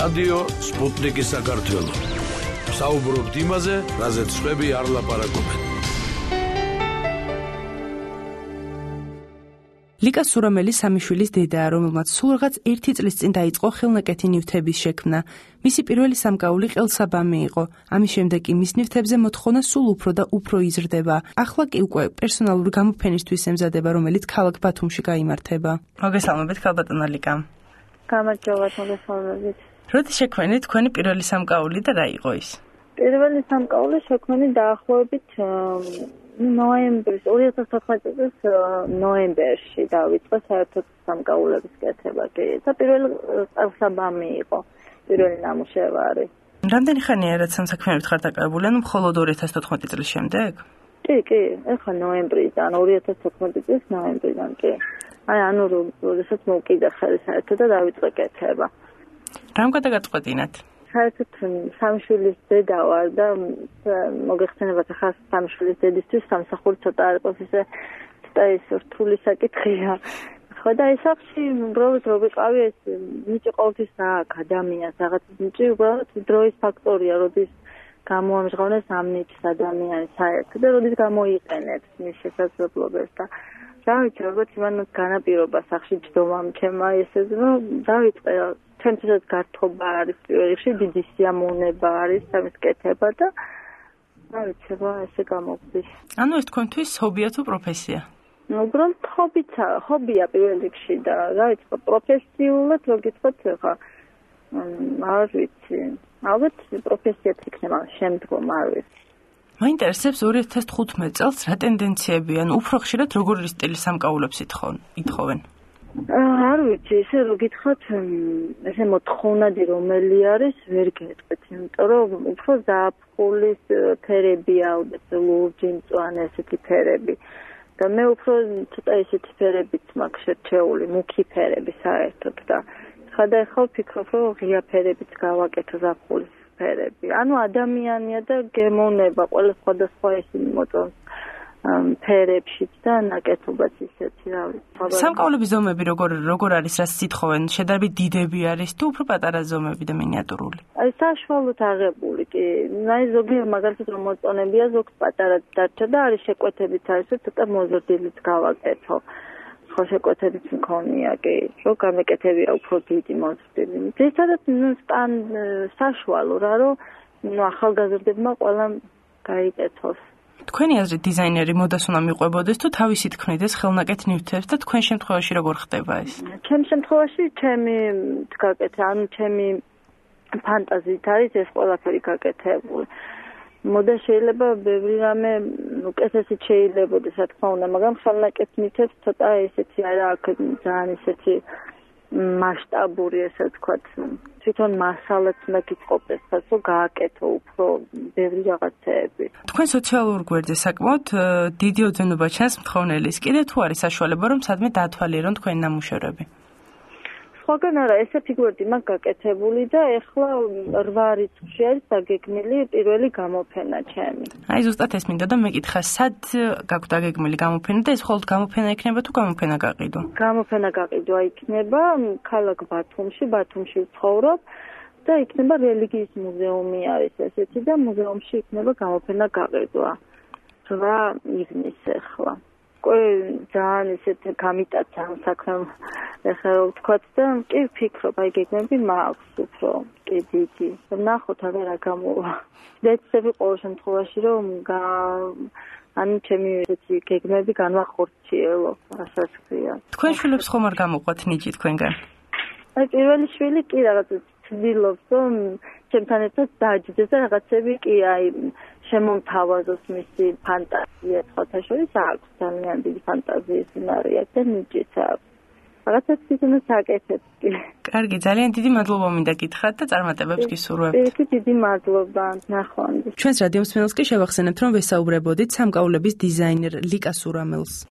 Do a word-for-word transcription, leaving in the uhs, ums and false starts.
რადიო სპუტნიკი საქართველო. საუბრობთ იმაზე, რაზეც სხვები არ ლაპარაკობენ. ლიკა სურამელი სამი შვილის დედაა, რომელმაც სულ რაღაც ერთი წლის წინ დაიწყო ხელნაკეთი ნივთების შექმნა. მისი პირველი სამკაული ყელსაბამი იყო. ამის შემდეგ კი მის ნივთებზე მოთხოვნა სულ უფრო და უფრო იზრდება. ახლა კი უკვე პერსონალური გამოფენისთვის ემზადება, რომელიც ქალაქ ბათუმში გაიმართება. მოგესალმებით, ქალბატონო ლიკა. გამარჯობა, მოგესალმებით. როდის შექმნით თქვენი პირველი სამკაული და რა იყო ის? პირველი სამკაული შექმნით დაახლოებით ნოემბრის ორი ათას თოთხმეტი წლის ნოემბერში დავიწყე საერთოდ სამკაულების კეთება კი და პირველი ყელსაბამი იყო პირველი ნამუშევარი. რამდენი ხანია რაც სამსაქმეებით ხარ დაკავებული, ანუ მხოლოდ ორი ათას თოთხმეტი წლის შემდეგ? კი, კი, ეხლა ნოემბრიდან, ორი ათას თოთხმეტი წლის ნოემბრიდან კი. აი, ანუ როდესაც მოვკიდე ხელი საერთოდ და დავიწყე კეთება. რამ გადაგაწყვეტინათ? საერთოდ სამი შვილის დედა ვარ და მოგეხსენებათ ახლა სამი შვილის დედისთვის სამსახური ცოტა არ იყოს ისე ცოტა ის რთული საკითხია. ხო და ეს ახში უბრალოდ რო ვიყავი ეს ნიჭი ყოველთვის აქვს ადამიანს რაღაც ნიჭი უბრალოდ დროის ფაქტორია, როდის გამოამჟღავნეს ამ ნიჭს ადამიანის საერთოდ და როდის გამოიყენებს მის შესაძლებლობებს და რა ვიცი როგორც იმანაც განაპირობა სახში ჯდომამ ჩემმა ესეც რომ დავიწყე ჩვენთვისაც გართობა არის პირველ რიგში დიდი სიამოვნება არის ამის კეთება და რა ვიცი რა ესე გამოგვდის. ანუ ეს თქვენთვის ჰობია თუ პროფესია? უბრალოდ ჰობია, ჰობია პირველ რიგში და რა ვიცი პროფესიულად რო გითხოთ ხა არ ვიცი. ალბათ პროფესიად იქნება შემდგომ არ ვიცი. მაინტერესებს ორი ათას თხუთმეტ წელს რა ტენდენციები ან უფრო ხშირად როგორი სტილის სამკაულებს ითხოვენ? არ ვიცი, ესე რო გითხოთ, ესე მოთხოვნადი რომელი არის, ვერ გეტყვით, იმიტომ რომ უფრო ზაფხულის ფერები ალბათ ლურჯი მწვანე ესეთი ფერები. და მე უფრო ცოტა ესეთი ფერებიც მაქვს შერჩეული, მუქი ფერები საერთოდ და ხადახალ ვფიქრობ, რომ ღია ფერებიც გავაკეთო ზაფხულის ფერები. ანუ ადამიანია და გემოვნება ყველა სხვადასხვა ისინი მოწონს ფერებშიც და ნაკეთობაც ისეთი რა ვიცი. სამკაულების ზომები როგორ როგორ არის რაც ითხოვენ? შედარებით დიდები არის თუ უფრო პატარა ზომები და მინიატურული? აი საშუალოდ აღებული კი. აი ზოგი მაგალითად რომ მოწონებია ზოგს პატარაც დარჩა და არის შეკვეთებიც არის რომ ცოტა მოზრდილიც გავაკეთო. ხო შეკვეთებიც მქონია კი. რომ გამეკეთებია უფრო დიდი მოზრდილი. ძირითადად სტან საშუალო რა რომ ნუ ახალგაზრდებმა ყველა გაიკეთოს. თქვენი აზრით დიზაინერი მოდას უნდა მიყვებოდეს თუ თავისი თქმიდეს ხელნაკეთ ნივთებს და თქვენ შემთხვევაში როგორ ხდება ეს? ჩემ შემთხვევაში ჩემი გაკეთე, ანუ ჩემი ფანტაზიით არის ეს ყველაფერი გაკეთებული. მოდა შეიძლება ბევრი რამე უკეთესიც შეიძლებოდეს, რა თქმა უნდა, მაგრამ ხელნაკეთ ნივთებს ცოტა ესეთი არა აქვს ძალიან ესეთი მასშტაბური ესე ვთქვათ, თვითონ მასალაც უნდა გიწყობდეს, რომ გააკეთო უფრო ბევრი რაღაცეები. თქვენ სოციალურ გვერდზე საკმაოდ დიდი ოძენობა ჩანს მთხოვნელის. კიდე თუ არის საშუალება, რომ სადმე დაათვალიერონ თქვენი ნამუშევრები? სხვაგან არა, ესე ფიგურები მაქვს გაკეთებული და ეხლა რვა რიცხვში არის დაგეგმილი პირველი გამოფენა ჩემი. აი ზუსტად ეს მინდა და მეკითხა, სად გაქვთ დაგეგმილი გამოფენა და ეს მხოლოდ გამოფენა იქნება თუ გამოფენა გაყიდვა? გამოფენა გაყიდვა იქნება ქალაქ ბათუმში, ბათუმში ვცხოვრობ და იქნება რელიგიის მუზეუმი არის ესეთი და მუზეუმში იქნება გამოფენა გაყიდვა. რვა ივნის ეხლა. კოი ძალიან ისეთ გამიტაცა ამ საქმემ ეხლა ვთქვათ და კი ვფიქრობ, აი გეგმები მაქვს უფრო კი დიდი. ვნახოთ აბა რა გამოვა. ვეცდები ყოველ შემთხვევაში რომ ანუ ჩემი ესეთი გეგმები განვახორციელო, რასაც ქვია. თქვენ შვილებს ხომ არ გამოყვათ ნიჭი თქვენგან? აი პირველი შვილი კი რაღაც ცდილობს რომ ჩემთან ერთად დაჯდეს და რაღაცები კი აი შემომთავაზოს მისი ფანტაზია, სხვათა შორის აქვს ძალიან დიდი ფანტაზიის უნარი აქვს და ნიჭიც აქვს. რაღაცას ისინაც აკეთებს კი. კარგი, ძალიან დიდი მადლობა მინდა გითხრათ და წარმატებებს გისურვებთ. ერთი დიდი მადლობა, ნახვამდის. ჩვენს რადიო მსმენელს კი შევახსენებთ, რომ ვესაუბრებოდით სამკაულების დიზაინერ ლიკა სურამელს.